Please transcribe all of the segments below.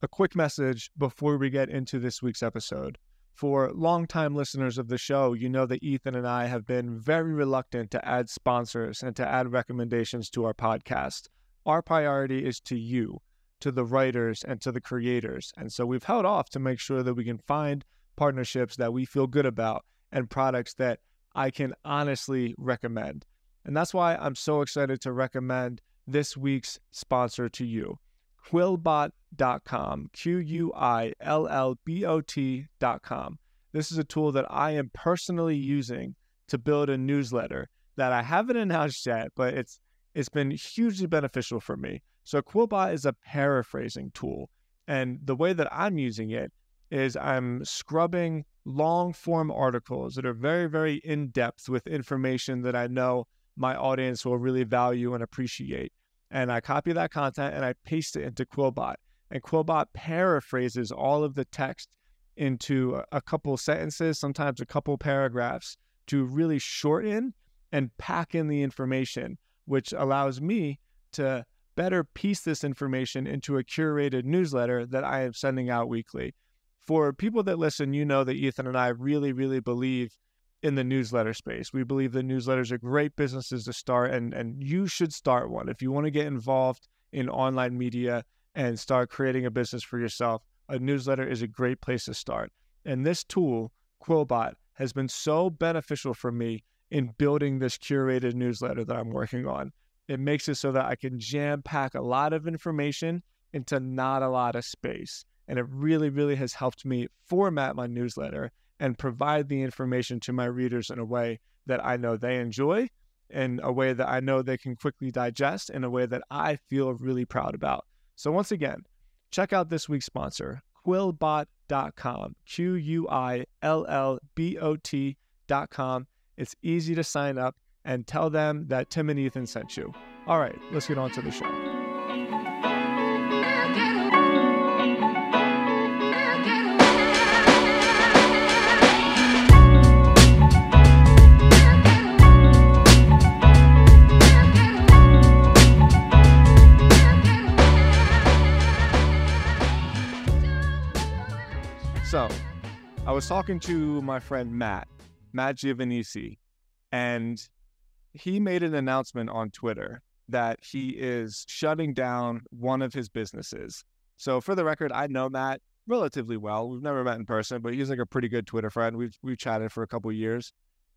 a quick message before we get into this week's episode. For longtime listeners of the show, you know that Ethan and I have been very reluctant to add sponsors and to add recommendations to our podcast. Our priority is to you, to the writers, and to the creators. And so we've held off to make sure that we can find partnerships that we feel good about and products that I can honestly recommend. And that's why I'm so excited to recommend this week's sponsor to you, Quillbot.com, Quillbot.com. This is a tool that I am personally using to build a newsletter that I haven't announced yet, but it's been hugely beneficial for me. So Quillbot is a paraphrasing tool, and the way that I'm using it is I'm scrubbing long-form articles that are very, very in-depth with information that I know my audience will really value and appreciate. And I copy that content and I paste it into Quillbot. And Quillbot paraphrases all of the text into a couple sentences, sometimes a couple paragraphs, to really shorten and pack in the information, which allows me to better piece this information into a curated newsletter that I am sending out weekly. For people that listen, you know that Ethan and I really, really believe in the newsletter space. We believe that newsletters are great businesses to start, and you should start one. If you want to get involved in online media and start creating a business for yourself, a newsletter is a great place to start. And this tool, Quillbot, has been so beneficial for me in building this curated newsletter that I'm working on. It makes it so that I can jam-pack a lot of information into not a lot of space. And it really, really has helped me format my newsletter and provide the information to my readers in a way that I know they enjoy, in a way that I know they can quickly digest, in a way that I feel really proud about. So once again, check out this week's sponsor, Quillbot.com, Quillbot.com. It's easy to sign up, and tell them that Tim and Ethan sent you. All right, let's get on to the show. So, I was talking to my friend Matt Giovanisi, and he made an announcement on Twitter that he is shutting down one of his businesses. So for the record, I know Matt relatively well. We've never met in person, but he's like a pretty good Twitter friend. We've chatted for a couple of years.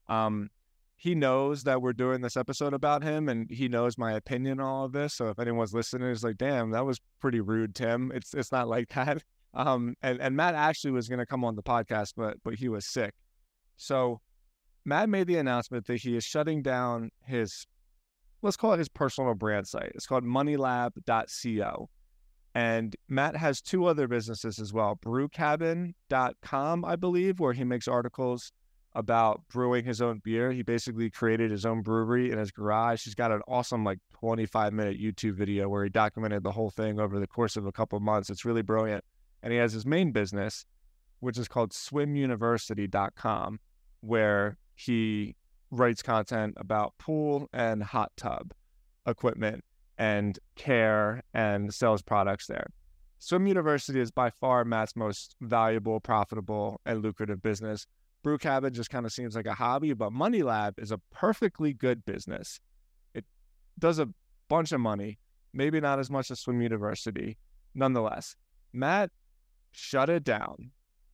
He knows that we're doing this episode about him, and he knows my opinion on all of this. So if anyone's listening, it's like, damn, that was pretty rude, Tim. It's not like that. And Matt actually was going to come on the podcast, but he was sick. So Matt made the announcement that he is shutting down his, let's call it his personal brand site. It's called moneylab.co. And Matt has two other businesses as well, brewcabin.com, I believe, where he makes articles about brewing his own beer. He basically created his own brewery in his garage. He's got an awesome 25-minute YouTube video where he documented the whole thing over the course of a couple of months. It's really brilliant. And he has his main business, which is called swimuniversity.com, where he writes content about pool and hot tub equipment and care and sells products there. Swim University is by far Matt's most valuable, profitable, and lucrative business. Brew Cabin just kind of seems like a hobby, but Money Lab is a perfectly good business. It does a bunch of money, maybe not as much as Swim University. Nonetheless, Matt shut it down,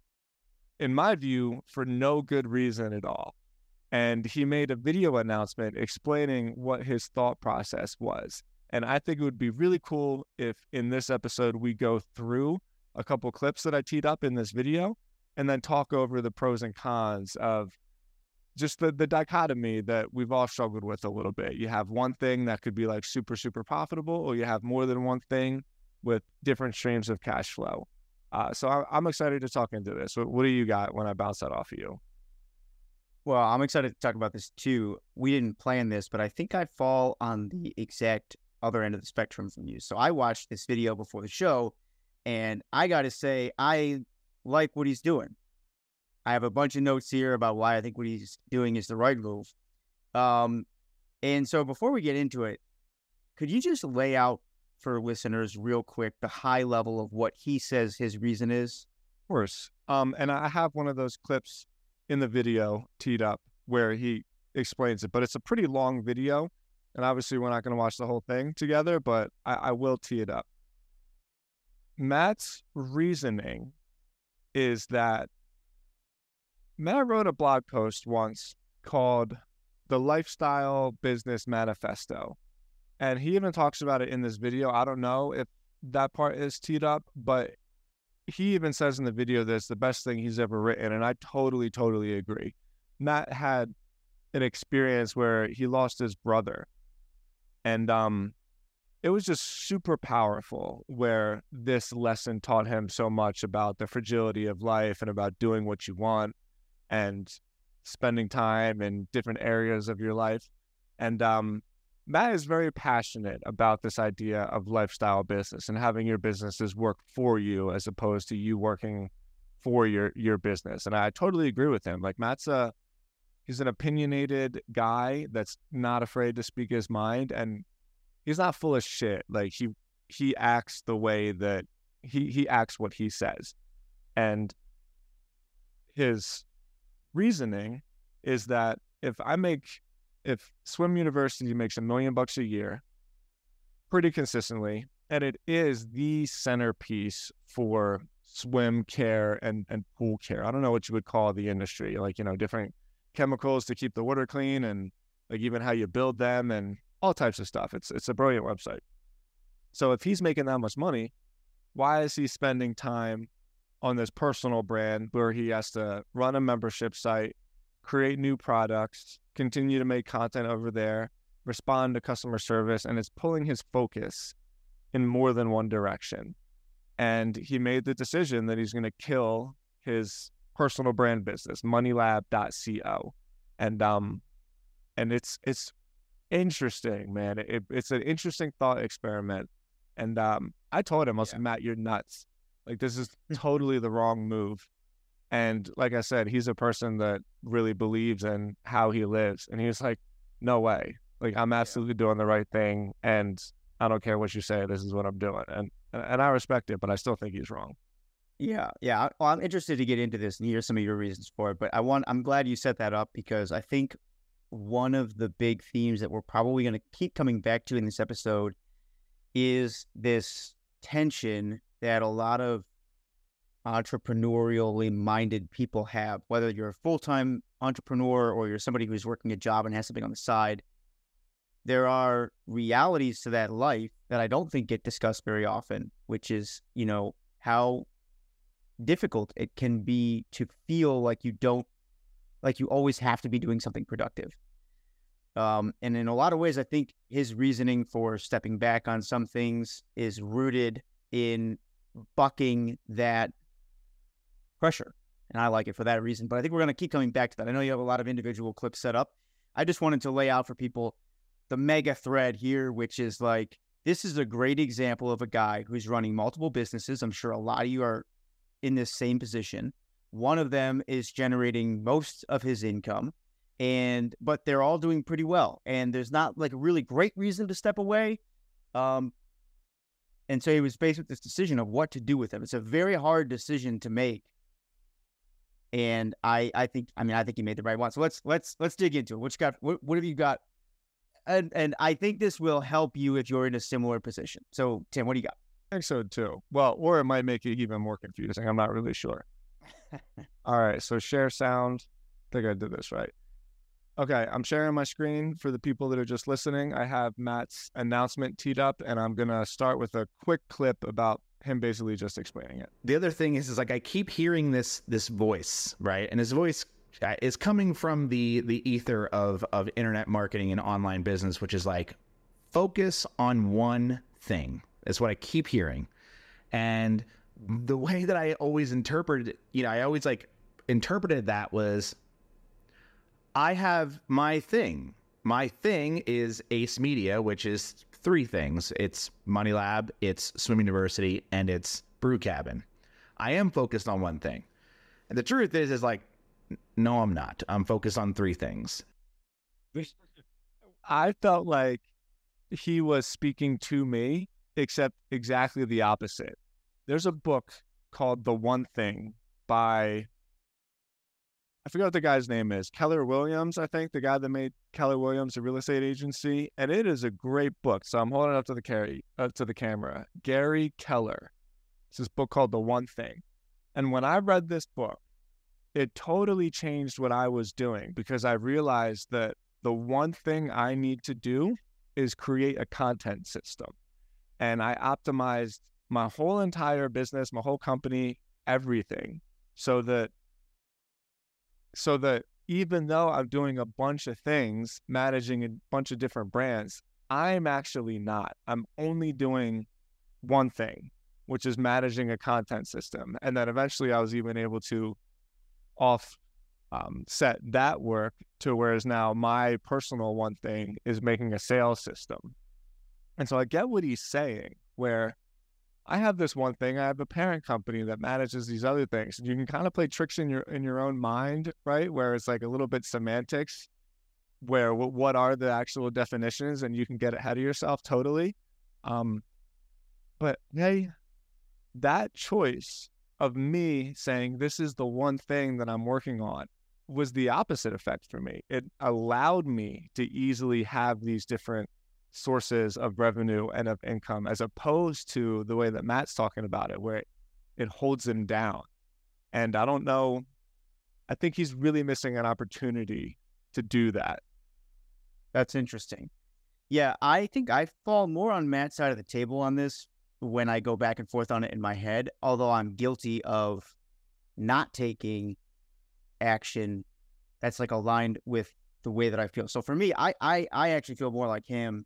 in my view, for no good reason at all. And he made a video announcement explaining what his thought process was. And I think it would be really cool if in this episode we go through a couple clips that I teed up in this video and then talk over the pros and cons of just the dichotomy that we've all struggled with a little bit. You have one thing that could be super, super profitable, or you have more than one thing with different streams of cash flow. So I'm excited to talk into this. What do you got when I bounce that off of you? Well, I'm excited to talk about this too. We didn't plan this, but I think I fall on the exact other end of the spectrum from you. So I watched this video before the show, and I got to say, I like what he's doing. I have a bunch of notes here about why I think what he's doing is the right move. And so before we get into it, could you just lay out for listeners real quick the high level of what he says his reason is? Of course. And I have one of those clips in the video teed up where he explains it, but it's a pretty long video. And obviously we're not going to watch the whole thing together, but I will tee it up. Matt's reasoning is that Matt wrote a blog post once called The Lifestyle Business Manifesto. And he even talks about it in this video. I don't know if that part is teed up, but he even says in the video that it's the best thing he's ever written. And I totally agree. Matt had an experience where he lost his brother. And it was just super powerful, where this lesson taught him so much about the fragility of life and about doing what you want and spending time in different areas of your life. And Matt is very passionate about this idea of lifestyle business and having your businesses work for you as opposed to you working for your business. And I totally agree with him. Like, he's an opinionated guy that's not afraid to speak his mind, and he's not full of shit. Like, he acts the way that he acts what he says. And his reasoning is that if Swim University makes $1 million a year pretty consistently, and it is the centerpiece for swim care and pool care. I don't know what you would call the industry, like, different chemicals to keep the water clean, and like even how you build them and all types of stuff. It's a brilliant website. So if he's making that much money, why is he spending time on this personal brand where he has to run a membership site, create new products, continue to make content over there, respond to customer service, and it's pulling his focus in more than one direction? And he made the decision that he's going to kill his personal brand business, moneylab.co. And it's interesting, man. It's an interesting thought experiment. And I told him, I was like, Matt, you're nuts. Like, this is totally the wrong move. And like I said, he's a person that really believes in how he lives. And he was like, no way. Like, I'm absolutely doing the right thing. And I don't care what you say. This is what I'm doing. And I respect it, but I still think he's wrong. Yeah. Well, I'm interested to get into this and hear some of your reasons for it. But I'm glad you set that up, because I think one of the big themes that we're probably going to keep coming back to in this episode is this tension that a lot of entrepreneurially minded people have, whether you're a full-time entrepreneur or you're somebody who's working a job and has something on the side. There are realities to that life that I don't think get discussed very often, which is, how difficult it can be to feel like you always have to be doing something productive. And in a lot of ways, I think his reasoning for stepping back on some things is rooted in bucking that pressure. And I like it for that reason. But I think we're going to keep coming back to that. I know you have a lot of individual clips set up. I just wanted to lay out for people the mega thread here, which is like, this is a great example of a guy who's running multiple businesses. I'm sure a lot of you are in this same position. One of them is generating most of his income, but they're all doing pretty well. And there's not like a really great reason to step away. And so he was faced with this decision of what to do with them. It's a very hard decision to make. And I think he made the right one. So let's dig into it. What have you got? And I think this will help you if you're in a similar position. So Tim, what do you got? I think so too. Well, or it might make it even more confusing. I'm not really sure. All right. So share sound. I think I did this right. Okay. I'm sharing my screen for the people that are just listening. I have Matt's announcement teed up, and I'm going to start with a quick clip about him basically just explaining it. The other thing is like, I keep hearing this voice, right? And his voice is coming from the ether of internet marketing and online business, which is like, focus on one thing. That's what I keep hearing. And the way that I always interpreted that was, I have my thing. My thing is Ace Media, which is three things. It's Money Lab, it's Swim University, and it's Brew Cabin. I am focused on one thing. And the truth is like, no, I'm not. I'm focused on three things. I felt like he was speaking to me, except exactly the opposite. There's a book called The One Thing by, I forget what the guy's name is, Keller Williams, I think, the guy that made Keller Williams, a real estate agency. And it is a great book. So I'm holding it up to the camera. Gary Keller. It's this book called The One Thing. And when I read this book, it totally changed what I was doing, because I realized that the one thing I need to do is create a content system. And I optimized my whole entire business, my whole company, everything, so that even though I'm doing a bunch of things, managing a bunch of different brands, I'm actually not. I'm only doing one thing, which is managing a content system. And then eventually I was even able to set that work to whereas now my personal one thing is making a sales system. And so I get what he's saying, where I have this one thing, I have a parent company that manages these other things. And you can kind of play tricks in your own mind, right? Where it's like a little bit semantics, where what are the actual definitions, and you can get ahead of yourself totally. But hey, that choice of me saying this is the one thing that I'm working on was the opposite effect for me. It allowed me to easily have these different sources of revenue and of income, as opposed to the way that Matt's talking about it, where it holds him down. And I don't know, I think he's really missing an opportunity to do that. That's interesting. Yeah, I think I fall more on Matt's side of the table on this when I go back and forth on it in my head, although I'm guilty of not taking action that's like aligned with the way that I feel. So for me, I actually feel more like him.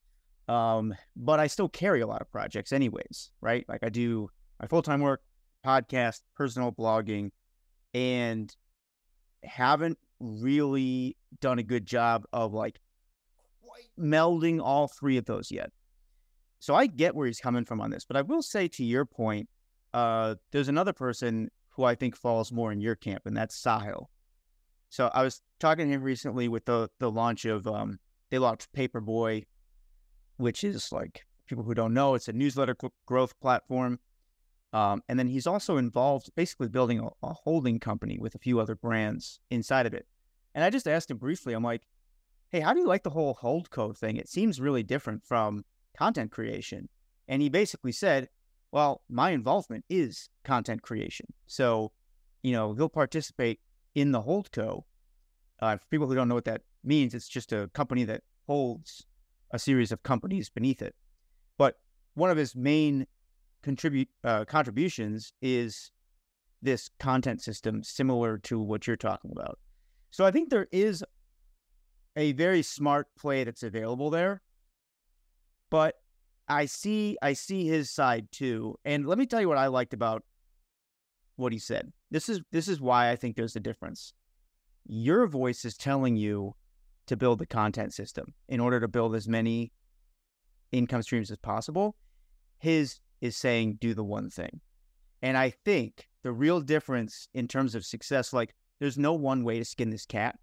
But I still carry a lot of projects anyways, right? Like I do my full-time work, podcast, personal blogging, and haven't really done a good job of like quite melding all three of those yet. So I get where he's coming from on this, but I will say, to your point, there's another person who I think falls more in your camp, and that's Sahil. So I was talking to him recently with the launch of, they launched Paperboy, which is, like, people who don't know, it's a newsletter growth platform. And then he's also involved basically building a holding company with a few other brands inside of it. And I just asked him briefly, I'm like, hey, how do you like the whole holdco thing? It seems really different from content creation. And he basically said, well, my involvement is content creation. So, he'll participate in the holdco. For people who don't know what that means, it's just a company that holds a series of companies beneath it. But one of his main contributions is this content system similar to what you're talking about. So I think there is a very smart play that's available there, but I see his side too. And let me tell you what I liked about what he said. This is why I think there's a difference. Your voice is telling you to build the content system in order to build as many income streams as possible. His is saying do the one thing. And I think the real difference in terms of success, like, there's no one way to skin this cat.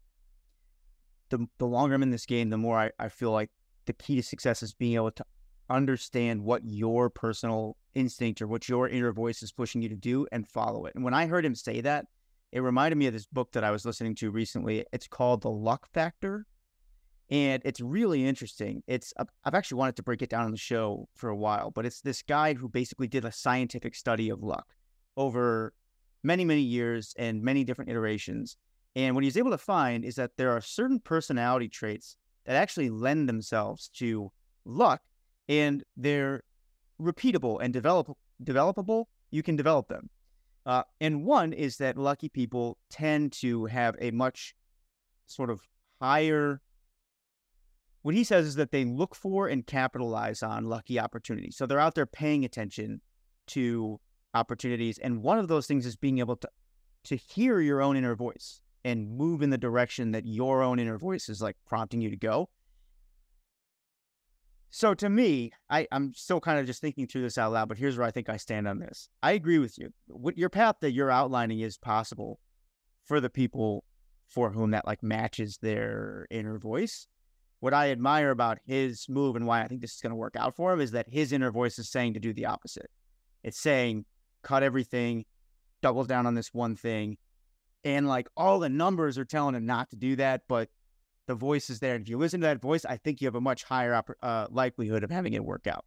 The longer I'm in this game, the more I feel like the key to success is being able to understand what your personal instinct or what your inner voice is pushing you to do and follow it. And when I heard him say that, it reminded me of this book that I was listening to recently. It's called The Luck Factor. And it's really interesting. I've actually wanted to break it down on the show for a while, but it's this guy who basically did a scientific study of luck over many, many years and many different iterations. And what he's able to find is that there are certain personality traits that actually lend themselves to luck, and they're repeatable and developable. You can develop them. And one is that lucky people tend to have a much sort of higher, what he says is that they look for and capitalize on lucky opportunities. So they're out there paying attention to opportunities. And one of those things is being able to hear your own inner voice and move in the direction that your own inner voice is like prompting you to go. So to me, I'm still kind of just thinking through this out loud, but here's where I think I stand on this. I agree with you. What your path that you're outlining is possible for the people for whom that like matches their inner voice. what I admire about his move and why I think this is going to work out for him is that his inner voice is saying to do the opposite. It's saying, cut everything, double down on this one thing. And like all the numbers are telling him not to do that, but the voice is there. And if you listen to that voice, I think you have a much higher likelihood of having it work out.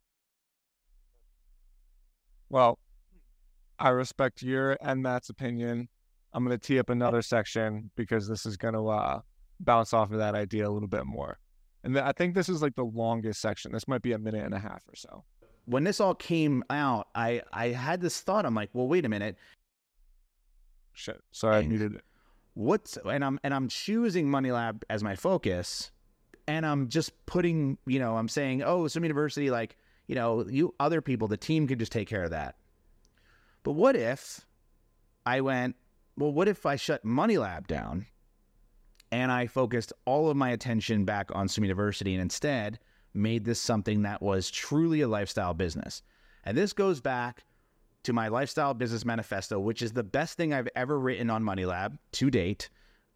Well, I respect your and Matt's opinion. I'm going to tee up another section because this is going to bounce off of that idea a little bit more. And I think this is like the longest section. This might be a minute and a half or so. When this all came out, I had this thought. I'm like, well, wait a minute. Shit. Sorry, I muted it. I'm choosing Money Lab as my focus, and I'm just putting, I'm saying, oh, Swim University, like, you other people, the team could just take care of that. But what if I went, well, what if I shut Money Lab down and I focused all of my attention back on Swim University and instead made this something that was truly a lifestyle business? And this goes back to my lifestyle business manifesto, which is the best thing I've ever written on Money Lab to date.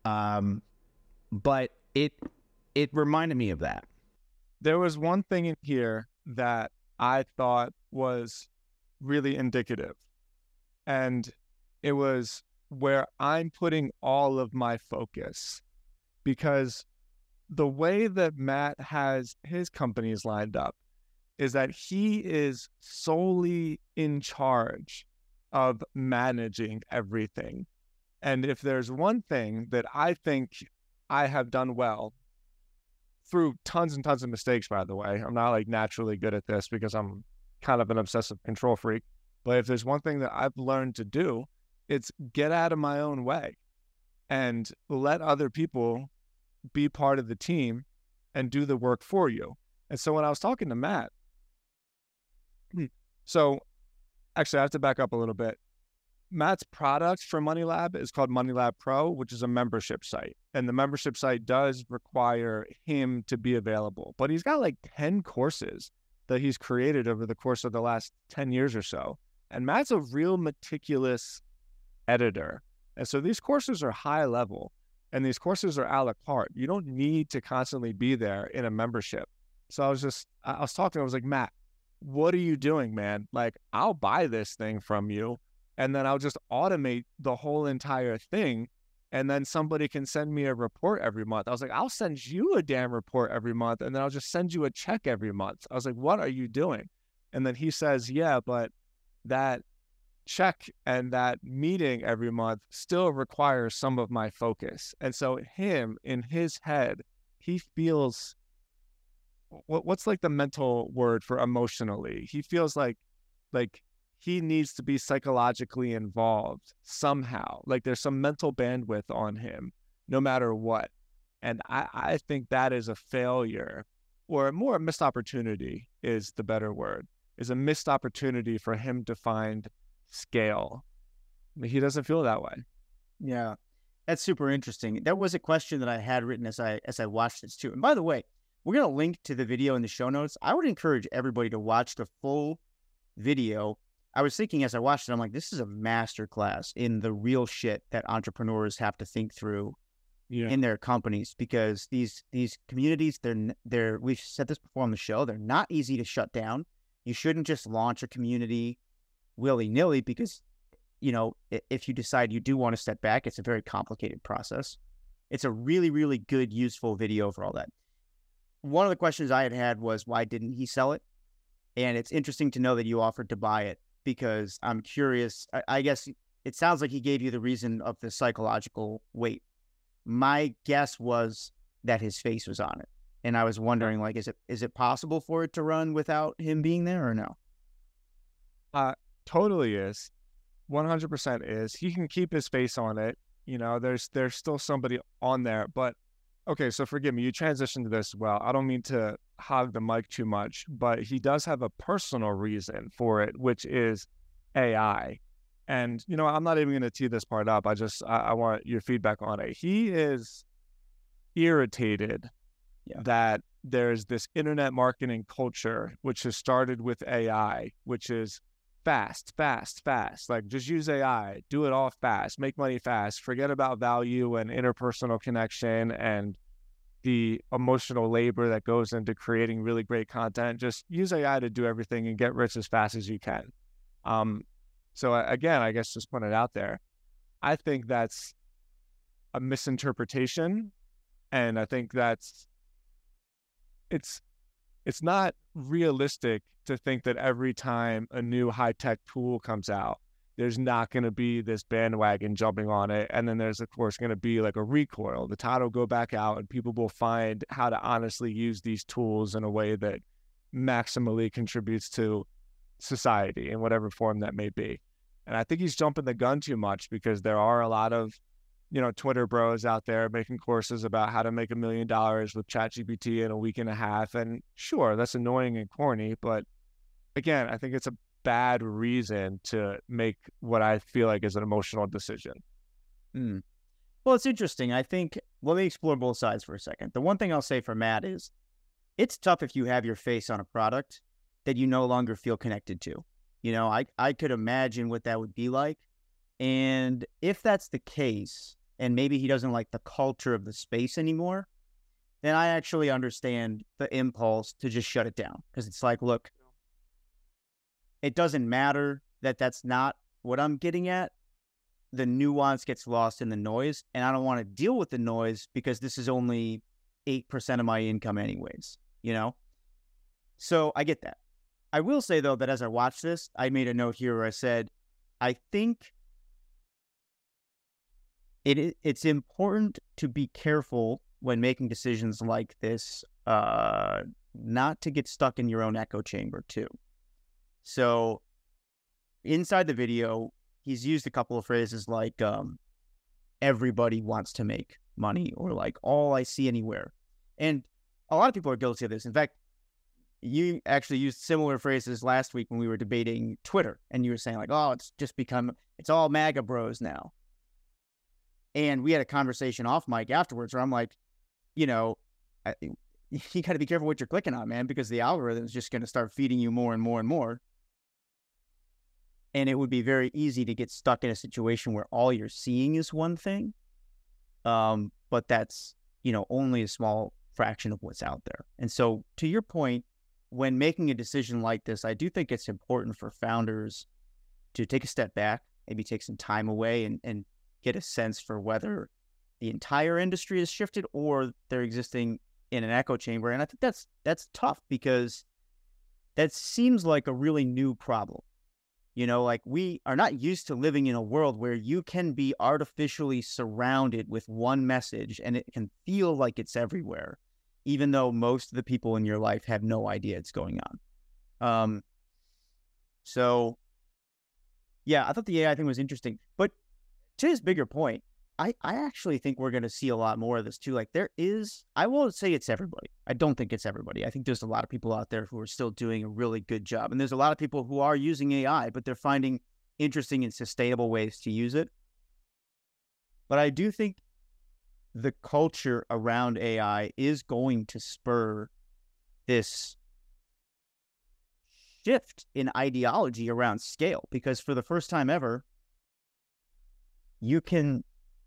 But it reminded me of that. There was one thing in here that I thought was really indicative. And it was where I'm putting all of my focus, because the way that Matt has his companies lined up is that he is solely in charge of managing everything. And if there's one thing that I think I have done well, through tons and tons of mistakes, by the way, I'm not like naturally good at this because I'm kind of an obsessive control freak. But if there's one thing that I've learned to do, it's get out of my own way and let other people be part of the team and do the work for you. And so when I was talking to Matt, so actually I have to back up a little bit. Matt's product for Money Lab is called Money Lab Pro, which is a membership site. And the membership site does require him to be available. But he's got like 10 courses that he's created over the course of the last 10 years or so. And Matt's a real meticulous editor. And so these courses are high level and these courses are a la carte. You don't need to constantly be there in a membership. So I was talking, I was like, Matt, what are you doing, man? Like, I'll buy this thing from you and then I'll just automate the whole entire thing. And then somebody can send me a report every month. I was like, I'll send you a damn report every month. And then I'll just send you a check every month. I was like, what are you doing? And then he says, yeah, but that check and that meeting every month still requires some of my focus. And so him, in his head, he feels, what's like the mental word for emotionally? He feels like he needs to be psychologically involved somehow. Like there's some mental bandwidth on him, no matter what. And I think that is a failure, or more a missed opportunity is the better word, is a missed opportunity for him to find scale. He doesn't feel that way. Yeah, that's super interesting. That was a question that I had written as I watched this too. And by the way, we're going to link to the video in the show notes. I would encourage everybody to watch the full video. I was thinking as I watched it, I'm like, this is a masterclass in the real shit that entrepreneurs have to think through in their companies, because these communities, they're we've said this before on the show, they're not easy to shut down. You shouldn't just launch a community willy-nilly because, if you decide you do want to step back, it's a very complicated process. It's a really, really good, useful video for all that. One of the questions I had was, why didn't he sell it? And it's interesting to know that you offered to buy it, because I'm curious. I guess it sounds like he gave you the reason of the psychological weight. My guess was that his face was on it. And I was wondering, like, is it possible for it to run without him being there or no? Totally is. 100% is. He can keep his face on it. There's still somebody on there. But, okay, so forgive me. You transitioned to this well. I don't mean to hog the mic too much, but he does have a personal reason for it, which is AI. And, I'm not even going to tee this part up. I want your feedback on it. He is irritated that there's this internet marketing culture, which has started with AI, which is fast. Like, just use AI, do it all fast, make money fast, forget about value and interpersonal connection and the emotional labor that goes into creating really great content. Just use AI to do everything and get rich as fast as you can. Again, I guess just put it out there. I think that's a misinterpretation, and I think it's not realistic to think that every time a new high-tech tool comes out, there's not going to be this bandwagon jumping on it. And then there's, of course, going to be like a recoil. The tide will go back out and people will find how to honestly use these tools in a way that maximally contributes to society in whatever form that may be. And I think he's jumping the gun too much, because there are a lot of, Twitter bros out there making courses about how to make $1 million with ChatGPT in a week and a half. And sure, that's annoying and corny, but again, I think it's a bad reason to make what I feel like is an emotional decision. Well, it's interesting. I think, let me explore both sides for a second. The one thing I'll say for Matt is, it's tough if you have your face on a product that you no longer feel connected to. I could imagine what that would be like. And if that's the case, and maybe he doesn't like the culture of the space anymore, then I actually understand the impulse to just shut it down. Because it's like, look, it doesn't matter that that's not what I'm getting at. The nuance gets lost in the noise, and I don't want to deal with the noise because this is only 8% of my income anyways, So I get that. I will say, though, that as I watched this, I made a note here where I said, I think it's important to be careful when making decisions like this, not to get stuck in your own echo chamber, too. So inside the video, he's used a couple of phrases like everybody wants to make money, or like all I see anywhere. And a lot of people are guilty of this. In fact, you actually used similar phrases last week when we were debating Twitter, and you were saying like, oh, it's all MAGA bros now. And we had a conversation off mic afterwards where I'm like, you got to be careful what you're clicking on, man, because the algorithm is just going to start feeding you more and more and more. And it would be very easy to get stuck in a situation where all you're seeing is one thing. But that's, only a small fraction of what's out there. And so to your point, when making a decision like this, I do think it's important for founders to take a step back, maybe take some time away and get a sense for whether the entire industry has shifted or they're existing in an echo chamber. And I think that's tough, because that seems like a really new problem. Like, we are not used to living in a world where you can be artificially surrounded with one message and it can feel like it's everywhere, even though most of the people in your life have no idea it's going on. So yeah, I thought the AI thing was interesting, but to his bigger point, I actually think we're going to see a lot more of this too. Like, I won't say it's everybody. I don't think it's everybody. I think there's a lot of people out there who are still doing a really good job. And there's a lot of people who are using AI, but they're finding interesting and sustainable ways to use it. But I do think the culture around AI is going to spur this shift in ideology around scale, because for the first time ever, you can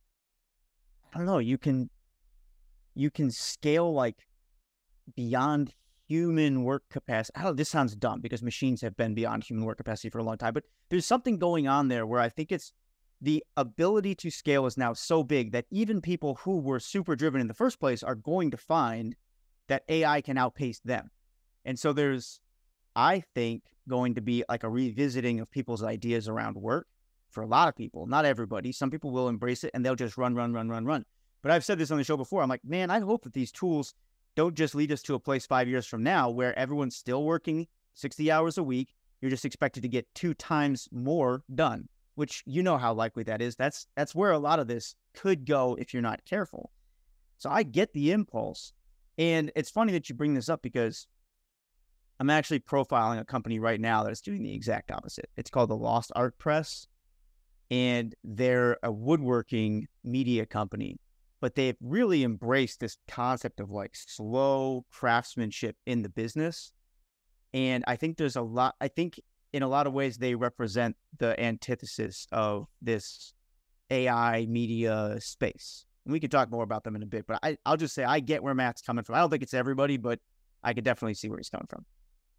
scale like beyond human work capacity. This sounds dumb because machines have been beyond human work capacity for a long time, but there's something going on there where I think it's the ability to scale is now so big that even people who were super driven in the first place are going to find that AI can outpace them. And so there's, I think, going to be like a revisiting of people's ideas around work. For a lot of people, not everybody. Some people will embrace it and they'll just run. But I've said this on the show before. I'm like, man, I hope that these tools don't just lead us to a place 5 years from now where everyone's still working 60 hours a week. You're just expected to get 2 times more done, which you know how likely that is. That's where a lot of this could go if you're not careful. So I get the impulse. And it's funny that you bring this up, because I'm actually profiling a company right now that's doing the exact opposite. It's called the Lost Art Press. And they're a woodworking media company, but they've really embraced this concept of like slow craftsmanship in the business. And I think in a lot of ways, they represent the antithesis of this AI media space. And we could talk more about them in a bit, but I'll just say I get where Matt's coming from. I don't think it's everybody, but I could definitely see where he's coming from.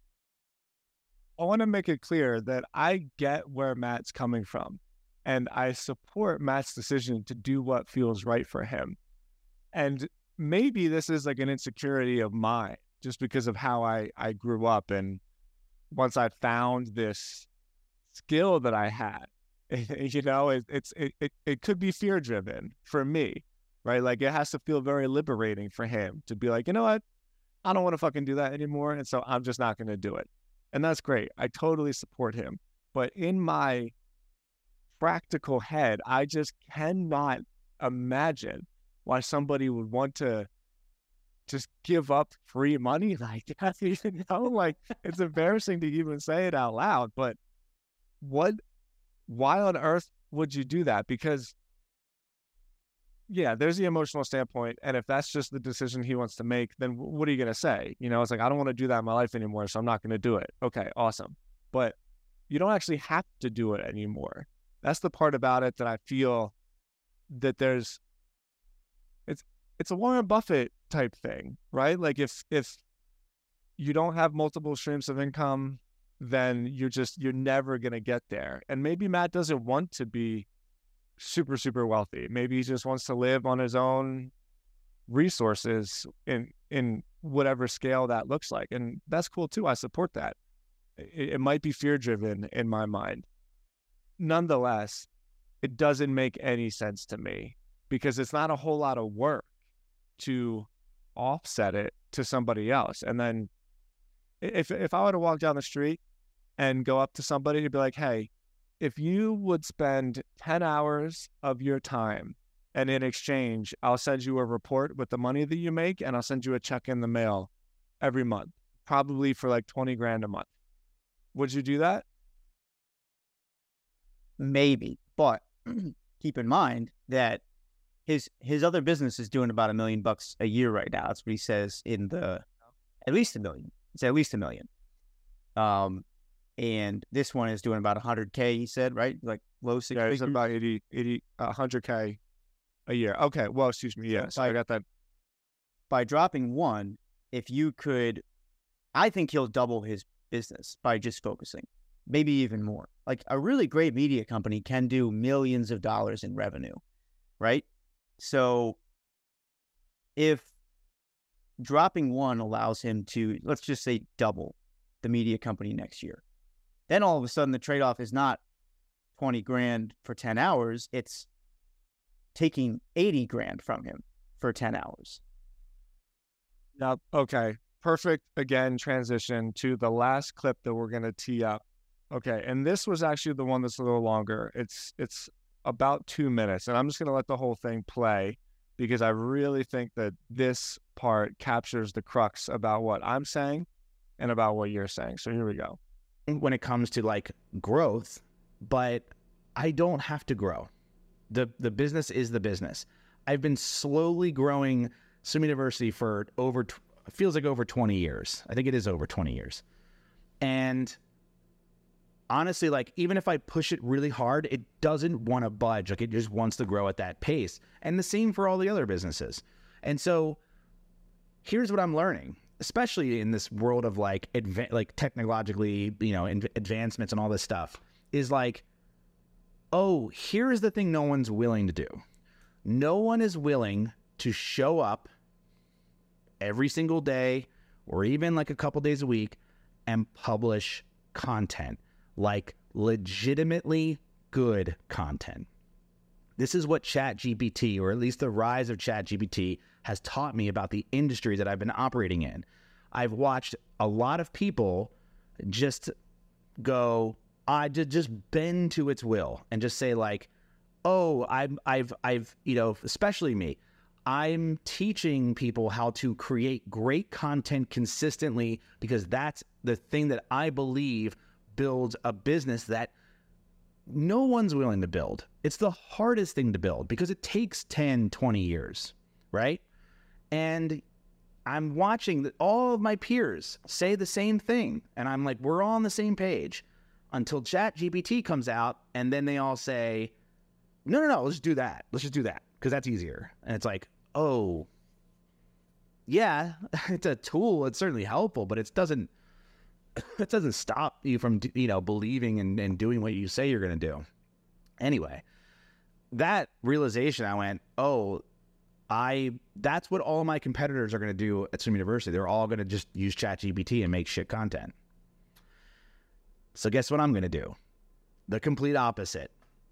I want to make it clear that I get where Matt's coming from, and I support Matt's decision to do what feels right for him. And maybe this is like an insecurity of mine, just because of how I grew up. And once I found this skill that I had, it could be fear driven for me, right? Like, it has to feel very liberating for him to be like, you know what? I don't want to fucking do that anymore. And so I'm just not going to do it. And that's great. I totally support him. But in my practical head, I just cannot imagine why somebody would want to just give up free money like that. Like, it's embarrassing to even say it out loud. But why on earth would you do that? Because, yeah, there's the emotional standpoint. And if that's just the decision he wants to make, then what are you going to say? It's like, I don't want to do that in my life anymore, so I'm not going to do it. Okay, awesome. But you don't actually have to do it anymore. That's the part about it that I feel that it's a Warren Buffett type thing, right? Like, if you don't have multiple streams of income, then you're never going to get there. And maybe Matt doesn't want to be super, super wealthy. Maybe he just wants to live on his own resources in whatever scale that looks like. And that's cool too. I support that. It might be fear driven in my mind. Nonetheless, it doesn't make any sense to me, because it's not a whole lot of work to offset it to somebody else. And then if I were to walk down the street and go up to somebody to be like, hey, if you would spend 10 hours of your time, and in exchange, I'll send you a report with the money that you make, and I'll send you a check in the mail every month, probably for like 20 grand a month. Would you do that? Maybe, but keep in mind that his other business is doing about $1 million a year right now. That's what he says at least $1 million. It's at least $1 million. And this one is doing about 100K, he said, right? Like low six figures. Yeah, it's about 100K a year. Okay, well, excuse me. Yes, I got that. By dropping one, I think he'll double his business by just focusing, maybe even more. Like, a really great media company can do millions of dollars in revenue, right? So if dropping one allows him to, let's just say, double the media company next year, then all of a sudden the trade-off is not 20 grand for 10 hours. It's taking 80 grand from him for 10 hours. Now, okay, perfect. Again, transition to the last clip that we're going to tee up. Okay, and this was actually the one that's a little longer. It's about 2 minutes, and I'm just going to let the whole thing play, because I really think that this part captures the crux about what I'm saying and about what you're saying. So here we go. When it comes to like growth, but I don't have to grow. The business is the business. I've been slowly growing Swim University for feels like over 20 years. I think it is over 20 years. And honestly, like, even if I push it really hard, it doesn't want to budge. Like, it just wants to grow at that pace. And the same for all the other businesses. And so here's what I'm learning, especially in this world of like technologically, advancements and all this stuff, is like, oh, here's the thing no one's willing to do. No one is willing to show up every single day, or even like a couple days a week, and publish content, like legitimately good content. This is what ChatGPT, or at least the rise of ChatGPT, has taught me about the industry that I've been operating in. I've watched a lot of people just go, just bend to its will and just say like, oh, I've especially me, I'm teaching people how to create great content consistently, because that's the thing that I believe builds a business that no one's willing to build. It's the hardest thing to build because it takes 10, 20 years, right? And I'm watching all of my peers say the same thing. And I'm like, we're all on the same page until ChatGPT comes out. And then they all say, no, let's do that. Let's just do that. because that's easier. And it's like, oh, yeah, it's a tool. It's certainly helpful, but it doesn't stop you from, believing and doing what you say you're going to do. Anyway, that realization, I went, oh, that's what all my competitors are going to do at Swim University. They're all going to just use ChatGPT and make shit content. So guess what I'm going to do? The complete opposite.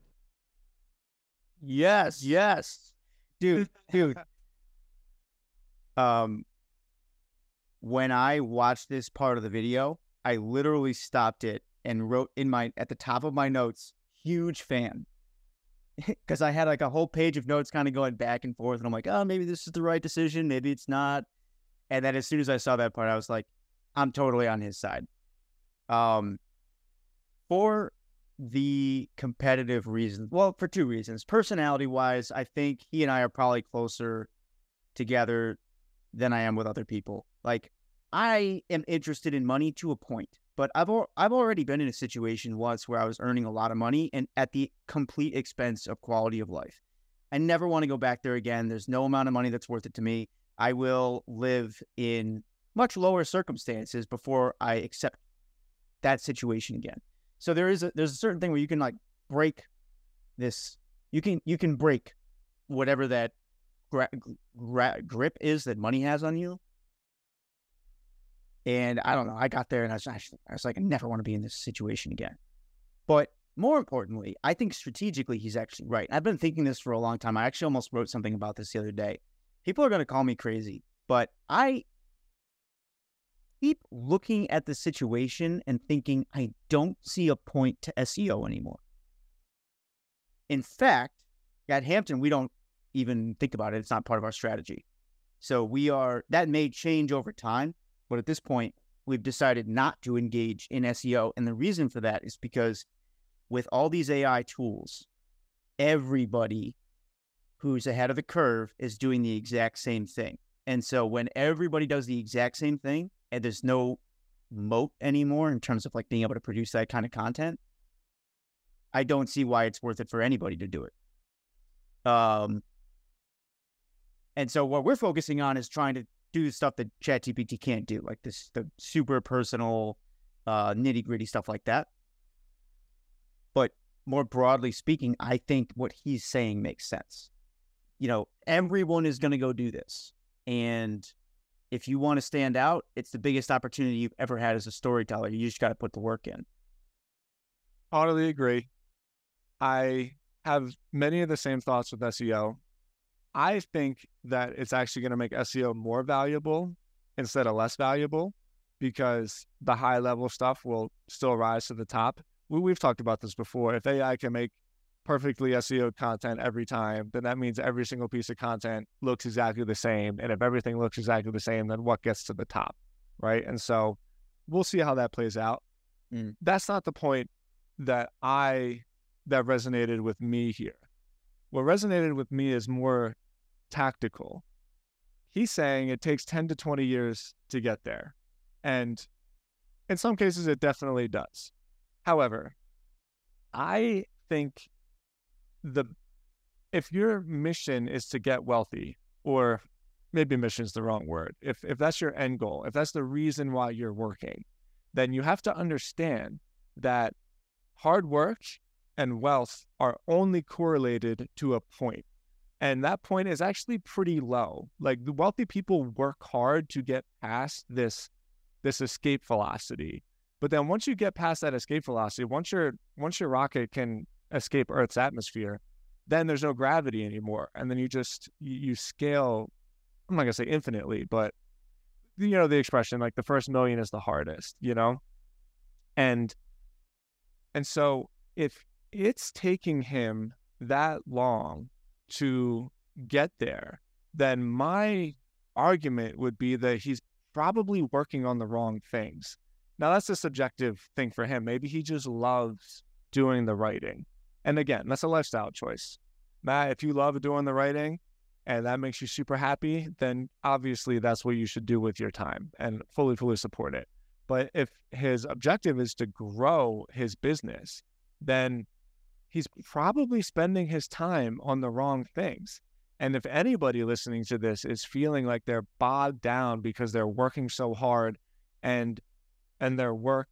Yes. Dude. When I watched this part of the video, I literally stopped it and wrote at the top of my notes, huge fan. Because I had like a whole page of notes kind of going back and forth. And I'm like, oh, maybe this is the right decision. Maybe it's not. And then as soon as I saw that part, I was like, I'm totally on his side. For the competitive reasons, well, for two reasons. Personality-wise, I think he and I are probably closer together than I am with other people. Like, I am interested in money to a point. But I've already been in a situation once where I was earning a lot of money and at the complete expense of quality of life. I never want to go back there again. There's no amount of money that's worth it to me. I will live in much lower circumstances before I accept that situation again. So there's a certain thing where you can like break this. You can break whatever that grip is that money has on you. And I don't know, I got there and I was like, I never want to be in this situation again. But more importantly, I think strategically he's actually right. I've been thinking this for a long time. I actually almost wrote something about this the other day. People are going to call me crazy, but I keep looking at the situation and thinking I don't see a point to SEO anymore. In fact, at Hampton, we don't even think about it. It's not part of our strategy. So that may change over time. But at this point, we've decided not to engage in SEO. And the reason for that is because with all these AI tools, everybody who's ahead of the curve is doing the exact same thing. And so when everybody does the exact same thing and there's no moat anymore in terms of like being able to produce that kind of content, I don't see why it's worth it for anybody to do it. And so what we're focusing on is trying to do stuff that ChatGPT can't do, like the super personal, nitty-gritty stuff like that. But more broadly speaking, I think what he's saying makes sense. Everyone is going to go do this. And if you want to stand out, it's the biggest opportunity you've ever had as a storyteller. You just got to put the work in. Totally agree. I have many of the same thoughts with SEO. I think that it's actually going to make SEO more valuable instead of less valuable because the high level stuff will still rise to the top. We've talked about this before. If AI can make perfectly SEO content every time, then that means every single piece of content looks exactly the same. And if everything looks exactly the same, then what gets to the top, right? And so we'll see how that plays out. That's not the point that resonated with me here. What resonated with me is more tactical. He's saying it takes 10 to 20 years to get there. And in some cases, it definitely does. However, I think if your mission is to get wealthy, or maybe mission is the wrong word, if that's your end goal, if that's the reason why you're working, then you have to understand that hard work and wealth are only correlated to a point. And that point is actually pretty low. Like the wealthy people work hard to get past this escape velocity. But then once you get past that escape velocity, once your rocket can escape Earth's atmosphere, then there's no gravity anymore. And then you scale, I'm not gonna say infinitely, but the expression, like the first million is the hardest, And so if it's taking him that long to get there, then my argument would be that he's probably working on the wrong things. Now, that's a subjective thing for him. Maybe he just loves doing the writing. And again, that's a lifestyle choice. Matt, if you love doing the writing and that makes you super happy, then obviously that's what you should do with your time and fully support it. But if his objective is to grow his business, then he's probably spending his time on the wrong things. And if anybody listening to this is feeling like they're bogged down because they're working so hard and their work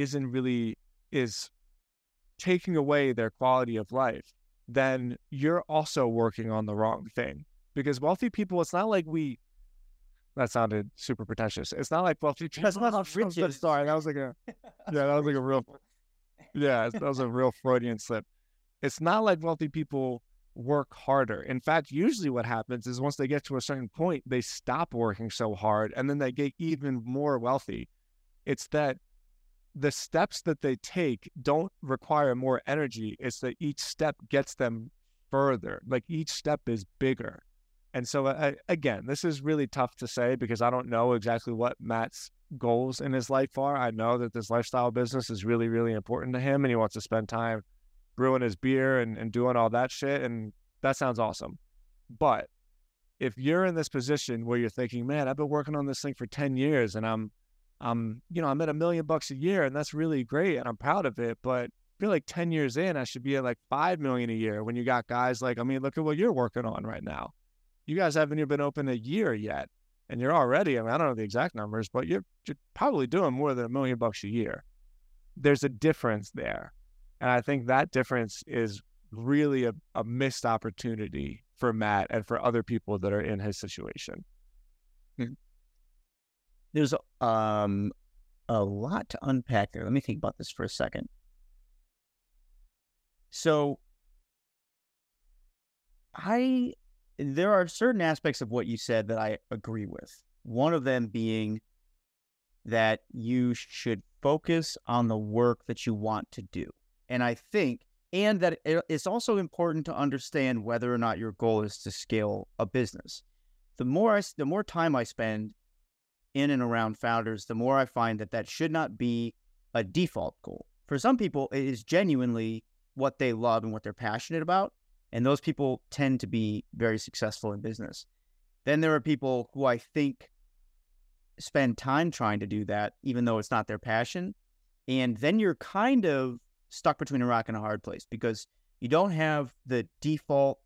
is taking away their quality of life, then you're also working on the wrong thing. Because wealthy people, it's not like that sounded super pretentious. It's not like wealthy people. Sorry, that was like a real Freudian slip. It's not like wealthy people work harder. In fact, usually what happens is once they get to a certain point, they stop working so hard and then they get even more wealthy. It's that the steps that they take don't require more energy. It's that each step gets them further. Like each step is bigger. And so, again, this is really tough to say because I don't know exactly what Matt's goals in his life are. I know that this lifestyle business is really, really important to him and he wants to spend time brewing his beer and doing all that shit. And that sounds awesome. But if you're in this position where you're thinking, man, I've been working on this thing for 10 years and I'm at $1 million a year and that's really great and I'm proud of it. But I feel like 10 years in, I should be at like 5 million a year when you got guys like, look at what you're working on right now. You guys haven't even been open a year yet. And you're already, I don't know the exact numbers, but you're probably doing more than $1 million a year. There's a difference there. And I think that difference is really a missed opportunity for Matt and for other people that are in his situation. There's a lot to unpack there. Let me think about this for a second. So there are certain aspects of what you said that I agree with. One of them being that you should focus on the work that you want to do. And I think, and that it's also important to understand whether or not your goal is to scale a business. The more time I spend in and around founders, the more I find that should not be a default goal. For some people, it is genuinely what they love and what they're passionate about. And those people tend to be very successful in business. Then there are people who I think spend time trying to do that, even though it's not their passion. And then you're kind of stuck between a rock and a hard place because you don't have the default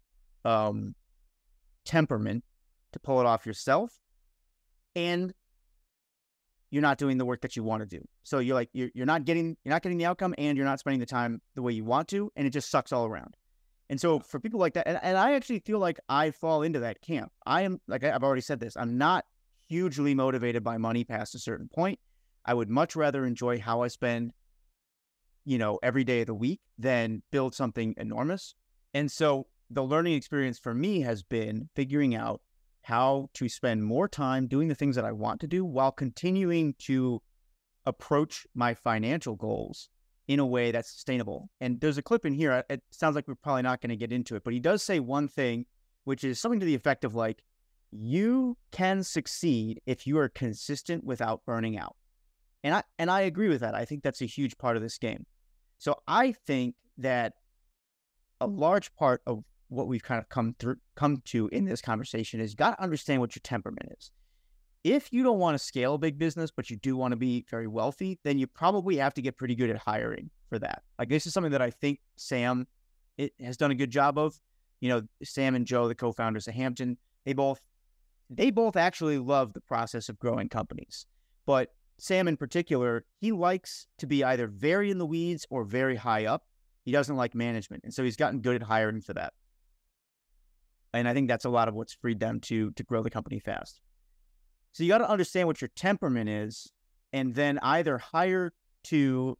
temperament to pull it off yourself. And you're not doing the work that you want to do. So you're not getting the outcome and you're not spending the time the way you want to. And it just sucks all around. And so for people like that, and I actually feel like I fall into that camp. I am, like I've already said this, I'm not hugely motivated by money past a certain point. I would much rather enjoy how I spend, every day of the week than build something enormous. And so the learning experience for me has been figuring out how to spend more time doing the things that I want to do while continuing to approach my financial goals in a way that's sustainable. And there's a clip in here. It sounds like we're probably not going to get into it, but he does say one thing, which is something to the effect of like, you can succeed if you are consistent without burning out. And I agree with that. I think that's a huge part of this game. So I think that a large part of what we've kind of come to in this conversation is you got to understand what your temperament is. If you don't want to scale a big business, but you do want to be very wealthy, then you probably have to get pretty good at hiring for that. Like this is something that I think Sam has done a good job of. Sam and Joe, the co-founders of Hampton, they both actually love the process of growing companies. But Sam in particular, he likes to be either very in the weeds or very high up. He doesn't like management. And so he's gotten good at hiring for that. And I think that's a lot of what's freed them to grow the company fast. So you got to understand what your temperament is and then either hire to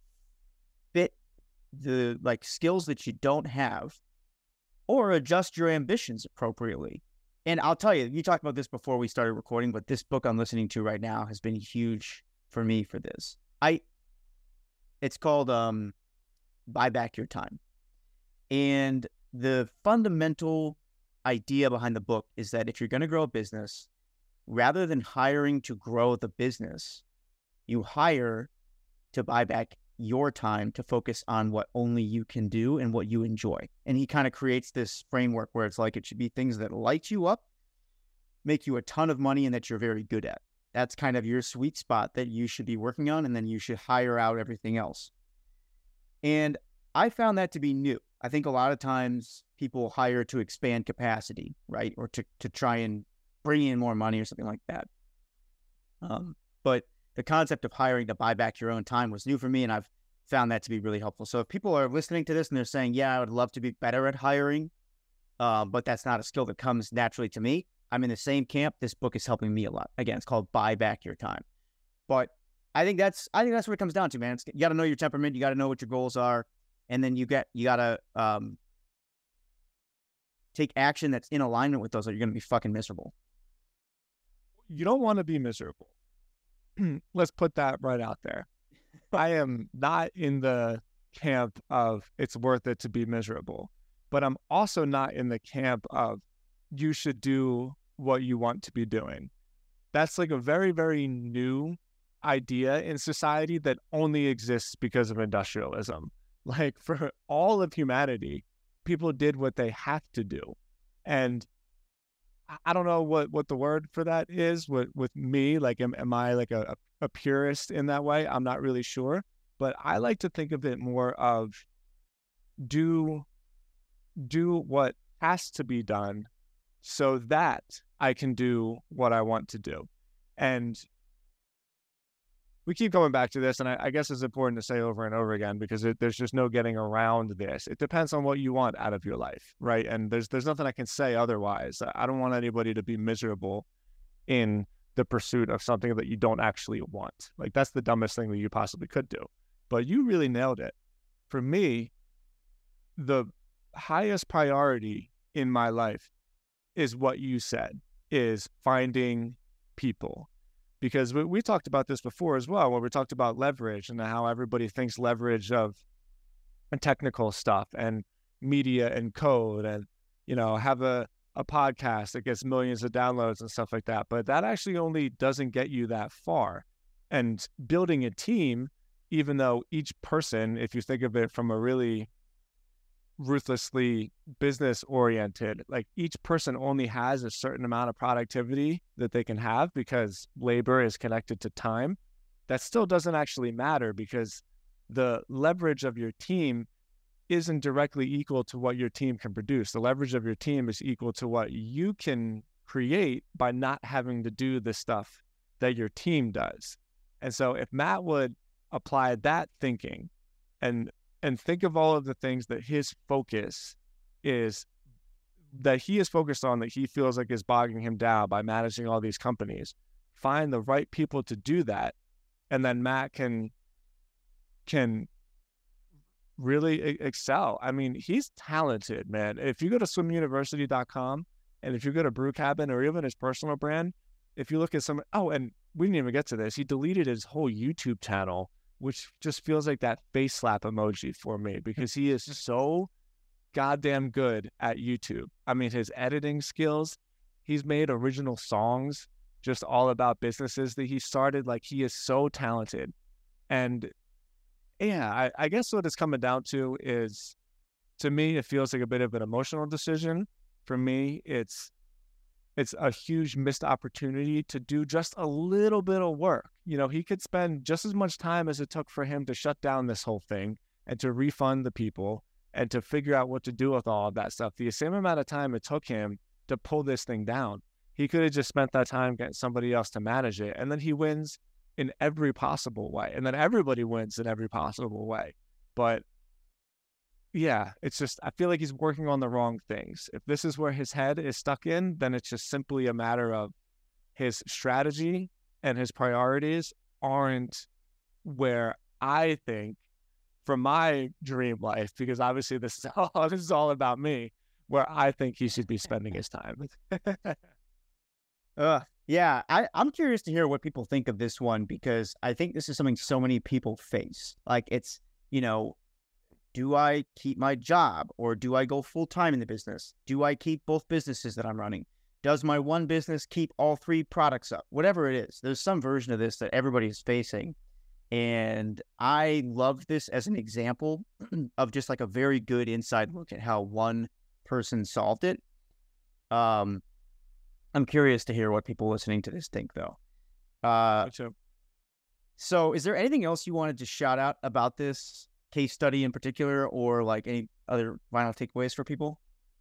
fit the skills that you don't have or adjust your ambitions appropriately. And I'll tell you talked about this before we started recording, but this book I'm listening to right now has been huge for me for this. It's called Buy Back Your Time. And the fundamental idea behind the book is that if you're going to grow a business, rather than hiring to grow the business, you hire to buy back your time to focus on what only you can do and what you enjoy. And he kind of creates this framework where it's like it should be things that light you up, make you a ton of money, and that you're very good at. That's kind of your sweet spot that you should be working on, and then you should hire out everything else. And I found that to be new. I think a lot of times people hire to expand capacity, right? Or to try and bring in more money or something like that. But the concept of hiring to buy back your own time was new for me, and I've found that to be really helpful. So if people are listening to this and they're saying, yeah, I would love to be better at hiring, but that's not a skill that comes naturally to me, I'm in the same camp. This book is helping me a lot. Again, it's called Buy Back Your Time. But I think that's what it comes down to, man. You got to know your temperament. You got to know what your goals are. And then you got to take action that's in alignment with those, or you're going to be fucking miserable. You don't want to be miserable. Let's put that right out there. I am not in the camp of it's worth it to be miserable, but I'm also not in the camp of you should do what you want to be doing. That's like a very, very new idea in society that only exists because of industrialism. Like for all of humanity, people did what they have to do. And I don't know what the word for that is with me. Like, am I like a purist in that way? I'm not really sure. But I like to think of it more of do what has to be done so that I can do what I want to do. And we keep going back to this, and I guess it's important to say over and over again because there's just no getting around this. It depends on what you want out of your life, right? And there's nothing I can say otherwise. I don't want anybody to be miserable in the pursuit of something that you don't actually want. Like, that's the dumbest thing that you possibly could do. But you really nailed it. For me, the highest priority in my life is what you said, is finding people. Because we talked about this before as well, when we talked about leverage and how everybody thinks leverage of technical stuff and media and code and, have a podcast that gets millions of downloads and stuff like that. But that actually only doesn't get you that far. And building a team, even though each person, if you think of it from a really ruthlessly business oriented, like each person only has a certain amount of productivity that they can have because labor is connected to time. That still doesn't actually matter because the leverage of your team isn't directly equal to what your team can produce. The leverage of your team is equal to what you can create by not having to do the stuff that your team does. And so if Matt would apply that thinking and think of all of the things that his focus is, that he is focused on, that he feels like is bogging him down by managing all these companies, find the right people to do that. And then Matt can really excel. I mean, he's talented, man. If you go to swimuniversity.com and if you go to Brew Cabin or even his personal brand, if you look at and we didn't even get to this, he deleted his whole YouTube channel, which just feels like that face slap emoji for me because he is so goddamn good at YouTube. I mean, his editing skills, he's made original songs just all about businesses that he started. Like, he is so talented. And yeah, I guess what it's coming down to is, to me, it feels like a bit of an emotional decision. For me, it's a huge missed opportunity to do just a little bit of work. He could spend just as much time as it took for him to shut down this whole thing and to refund the people and to figure out what to do with all of that stuff. The same amount of time it took him to pull this thing down, he could have just spent that time getting somebody else to manage it. And then he wins in every possible way. And then everybody wins in every possible way. But yeah, it's just, I feel like he's working on the wrong things. If this is where his head is stuck in, then it's just simply a matter of his strategy and his priorities aren't where I think, for my dream life, because obviously this is all about me, where I think he should be spending his time. Yeah, I'm curious to hear what people think of this one, because I think this is something so many people face. Like, it's, do I keep my job or do I go full time in the business? Do I keep both businesses that I'm running? Does my one business keep all three products up? Whatever it is, there's some version of this that everybody is facing. And I love this as an example of just like a very good inside look at how one person solved it. I'm curious to hear what people listening to this think, though. So is there anything else you wanted to shout out about this case study in particular, or like any other final takeaways for people?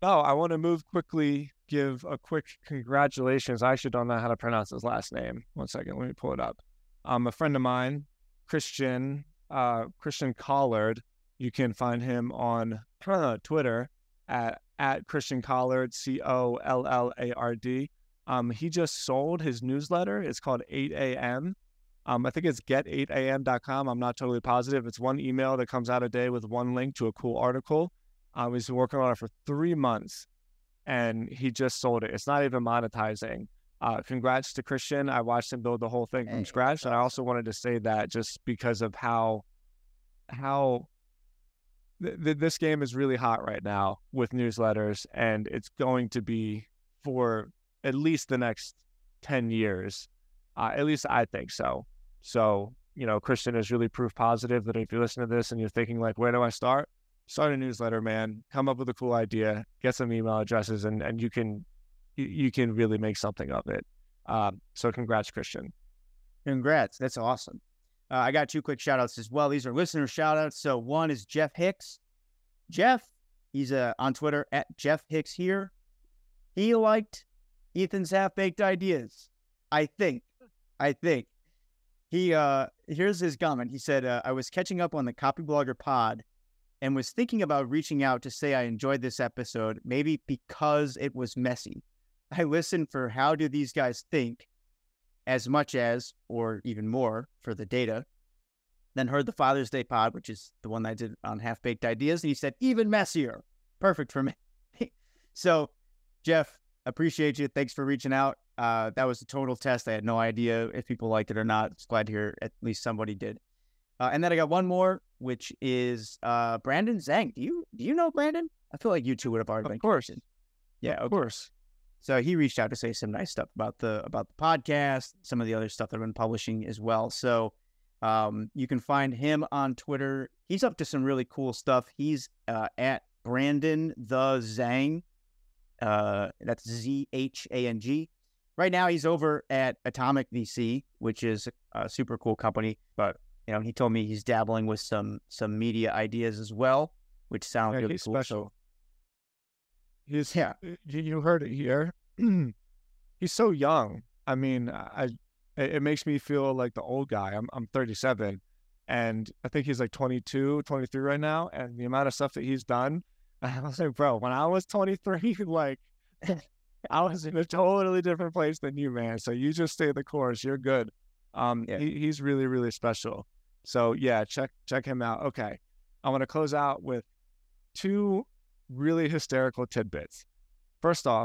Oh, I want to move quickly, give a quick congratulations. I actually don't know how to pronounce his last name. One second, let me pull it up. A friend of mine, Christian Collard. You can find him on Twitter at Christian Collard, Collard. He just sold his newsletter. It's called 8 a.m. I think it's get8am.com. I'm not totally positive. It's one email that comes out a day with one link to a cool article. He's been working on it for 3 months, and he just sold it. It's not even monetizing. Congrats to Christian. I watched him build the whole thing from scratch, and I also wanted to say that just because of how this game is really hot right now with newsletters, and it's going to be for at least the next 10 years. At least I think so. So, Christian is really proof positive that if you listen to this and you're thinking like, where do I start? Start a newsletter, man. Come up with a cool idea, get some email addresses, and you can really make something of it. So congrats, Christian. Congrats. That's awesome. I got 2 quick shout outs as well. These are listener shout outs. So one is Jeff Hicks. Jeff, he's on Twitter at Jeff Hicks here. He liked Ethan's half-baked ideas. I think. He here's his comment. He said, I was catching up on the Copyblogger pod and was thinking about reaching out to say I enjoyed this episode, maybe because it was messy. I listened for how do these guys think as much as, or even more, for the data. Then heard the Father's Day pod, which is the one that I did on Half-Baked Ideas, and he said, even messier. Perfect for me. So, Jeff, appreciate you. Thanks for reaching out. That was a total test. I had no idea if people liked it or not. It's glad to hear at least somebody did. And then I got one more, which is Brandon Zhang. Do you know Brandon? I feel like you two would have already been. Of course. Yeah, of course. So he reached out to say some nice stuff about the podcast, some of the other stuff that I've been publishing as well. So you can find him on Twitter. He's up to some really cool stuff. He's at Brandon the Zhang. That's Zhang. Right now he's over at Atomic VC, which is a super cool company. But he told me he's dabbling with some media ideas as well, which sounds really he's cool. Special. You heard it here. He's so young. I mean, it makes me feel like the old guy. I'm 37, and I think he's like 22, 23 right now. And the amount of stuff that he's done, I was like, bro, when I was 23, like I was in a totally different place than you, man. So you just stay the course. You're good. He's really, really special. So yeah, check him out. Okay, I want to close out with 2 really hysterical tidbits. First off,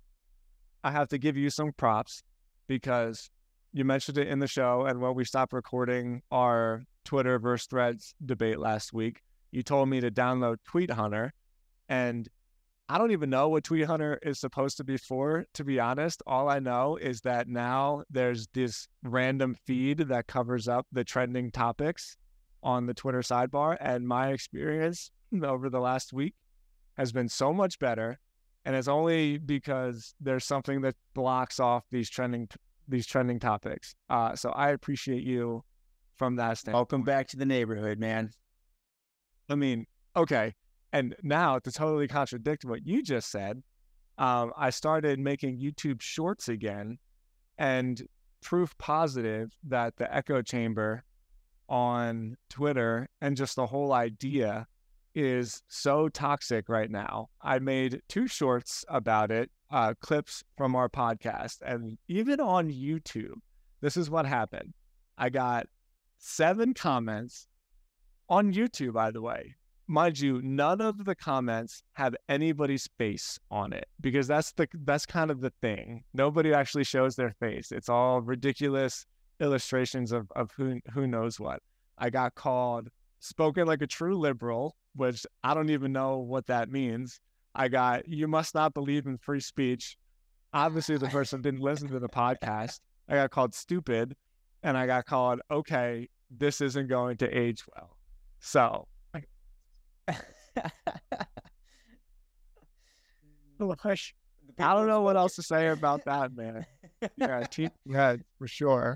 I have to give you some props because you mentioned it in the show, and when we stopped recording our Twitter versus Threads debate last week, you told me to download Tweet Hunter, and I don't even know what Tweet Hunter is supposed to be for, to be honest. All I know is that now there's this random feed that covers up the trending topics on the Twitter sidebar, and my experience over the last week has been so much better, and it's only because there's something that blocks off these trending topics. So I appreciate you from that standpoint. Welcome back to the neighborhood, man. I mean, okay. And now to totally contradict what you just said, I started making YouTube shorts again, and proof positive that the echo chamber on Twitter and just the whole idea is so toxic right now. I made 2 shorts about it, clips from our podcast, and even on YouTube, this is what happened. I got 7 comments on YouTube, by the way. Mind you, none of the comments have anybody's face on it, because that's kind of the thing. Nobody actually shows their face. It's all ridiculous illustrations of who knows what. I got called spoken like a true liberal, which I don't even know what that means. I got, you must not believe in free speech. Obviously, the person didn't listen to the podcast. I got called stupid, and I got called, okay, this isn't going to age well. So, I don't know what else to say about that, man. Yeah, for sure.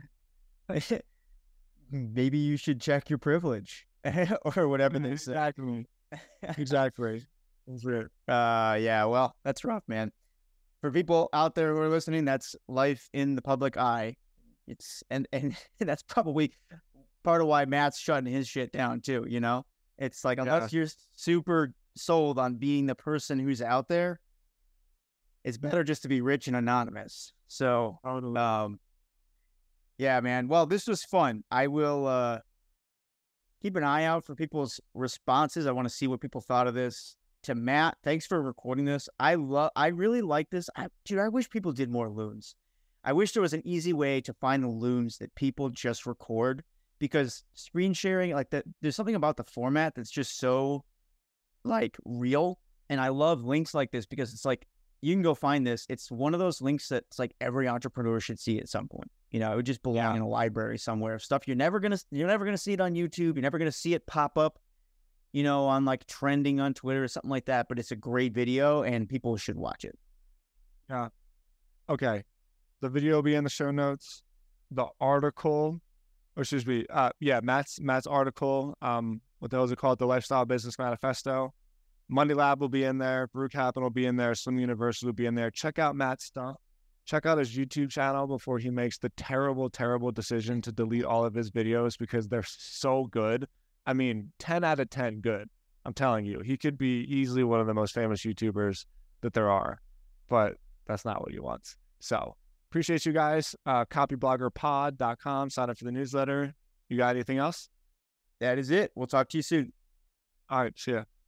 Maybe you should check your privilege or whatever they say. Exactly. That's weird. Yeah, well, that's rough, man. For people out there who are listening, that's life in the public eye. It's and that's probably part of why Matt's shutting his shit down too, you know? It's like unless you're super sold on being the person who's out there, it's better just to be rich and anonymous. So yeah, man. Well, this was fun. I will keep an eye out for people's responses. I want to see what people thought of this. To Matt, thanks for recording this. I really like this. Dude, I wish people did more loons. I wish there was an easy way to find the loons that people just record, because screen sharing, like that, there's something about the format that's just so like real. And I love links like this because it's like, you can go find this. It's one of those links that's like every entrepreneur should see at some point. You know, it would just belong in a library somewhere of stuff you're never gonna see it on YouTube. You're never gonna see it pop up, you know, on like trending on Twitter or something like that. But it's a great video and people should watch it. Yeah. Okay. The video will be in the show notes. The article, or excuse me, Matt's article. What those are called, the Lifestyle Business Manifesto. Money Lab will be in there. Brew Capital will be in there. Swim University will be in there. Check out Matt's stuff. Check out his YouTube channel before he makes the terrible, terrible decision to delete all of his videos because they're so good. I mean, 10 out of 10 good. I'm telling you, he could be easily one of the most famous YouTubers that there are, but that's not what he wants. So appreciate you guys. Copybloggerpod.com. Sign up for the newsletter. You got anything else? That is it. We'll talk to you soon. All right. See ya.